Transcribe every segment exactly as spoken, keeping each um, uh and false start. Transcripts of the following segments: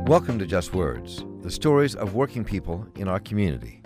Welcome to Just Words, the stories of working people in our community.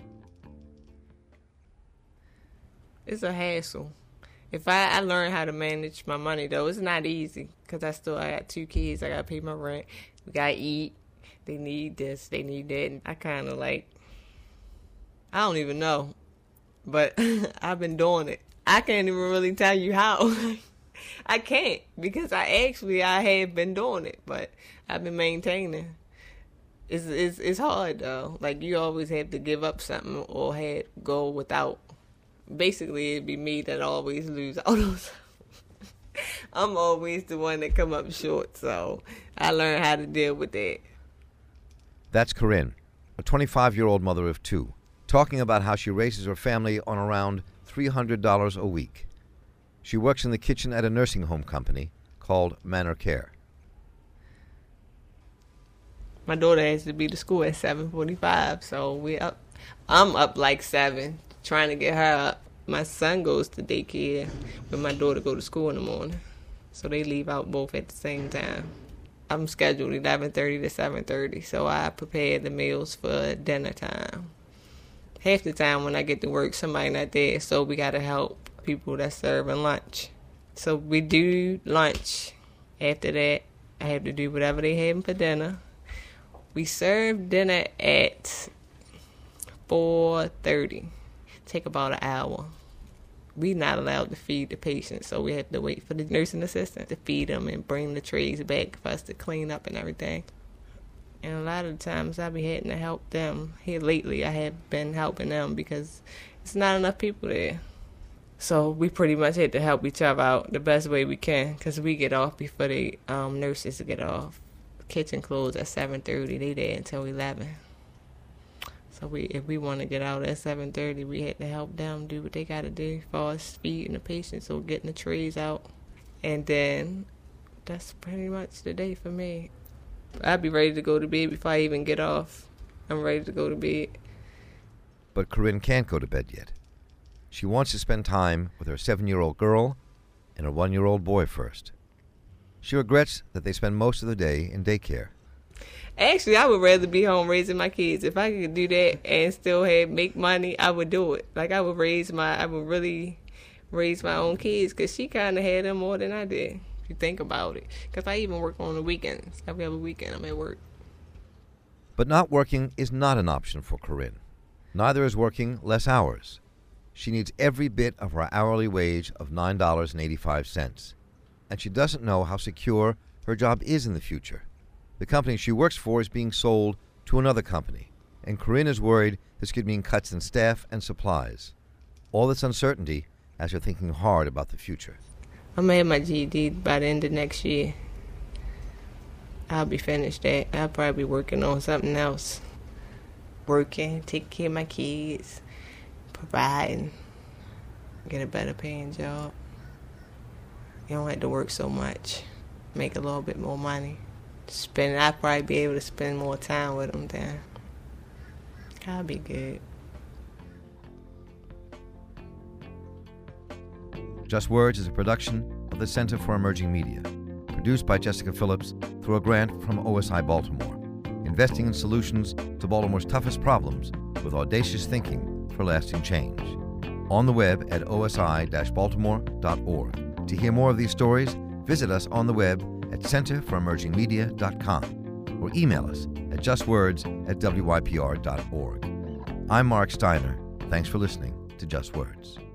It's a hassle. If I, I learn how to manage my money, though, it's not easy because I still I got two kids. I got to pay my rent. We got to eat. They need this. They need that. And I kind of like, I don't even know. But I've been doing it. I can't even really tell you how. I can't because I actually, I have been doing it. But I've been maintaining. It's, it's, it's hard, though. Like, you always have to give up something or have go without. Basically, it'd be me that always lose out on something. I'm always the one that come up short, so I learned how to deal with that. That's Corinne, a twenty-five-year-old mother of two, talking about how she raises her family on around three hundred dollars a week. She works in the kitchen at a nursing home company called Manor Care. My daughter has to be to school at seven forty-five, so we up. I'm up like seven, trying to get her up. My son goes to daycare when my daughter go to school in the morning, so they leave out both at the same time. I'm scheduled eleven thirty to seven thirty, so I prepare the meals for dinner time. Half the time when I get to work, somebody not there, so we got to help people that's serving lunch. So we do lunch. After that, I have to do whatever they have for dinner. We serve dinner at four thirty. Take about an hour. We're not allowed to feed the patients, so we have to wait for the nursing assistant to feed them and bring the trays back for us to clean up and everything. And a lot of the times I be having to help them. Here lately, I have been helping them because it's not enough people there. So we pretty much had to help each other out the best way we can because we get off before the um, nurses get off. Kitchen closed at seven thirty. They there until eleven. So we, if we want to get out at seven thirty, we had to help them do what they got to do for us feeding the patients or getting the trays out. And then that's pretty much the day for me. I'd be ready to go to bed before I even get off. I'm ready to go to bed. But Corinne can't go to bed yet. She wants to spend time with her seven-year-old girl and her one-year-old boy first. She regrets that they spend most of the day in daycare. Actually, I would rather be home raising my kids. If I could do that and still have make money, I would do it. Like, I would raise my, I would really raise my own kids because she kind of had them more than I did, if you think about it. Because I even work on the weekends. Every other weekend I'm at work. But not working is not an option for Corinne. Neither is working less hours. She needs every bit of her hourly wage of nine dollars and eighty-five cents. And she doesn't know how secure her job is in the future. The company she works for is being sold to another company, and Corinne is worried this could mean cuts in staff and supplies. All this uncertainty has her thinking hard about the future. I'm going to have my G E D by the end of next year. I'll be finished that. I'll probably be working on something else. Working, taking care of my kids, providing, get a better paying job. You don't have to work so much, make a little bit more money. Spend, I'd probably be able to spend more time with them then. I'll be good. Just Words is a production of the Center for Emerging Media, produced by Jessica Phillips through a grant from O S I Baltimore, investing in solutions to Baltimore's toughest problems with audacious thinking for lasting change. On the web at O S I dash baltimore dot org. To hear more of these stories, visit us on the web at center for emerging media dot com or email us at justwords at w y p r dot org. I'm Mark Steiner. Thanks for listening to Just Words.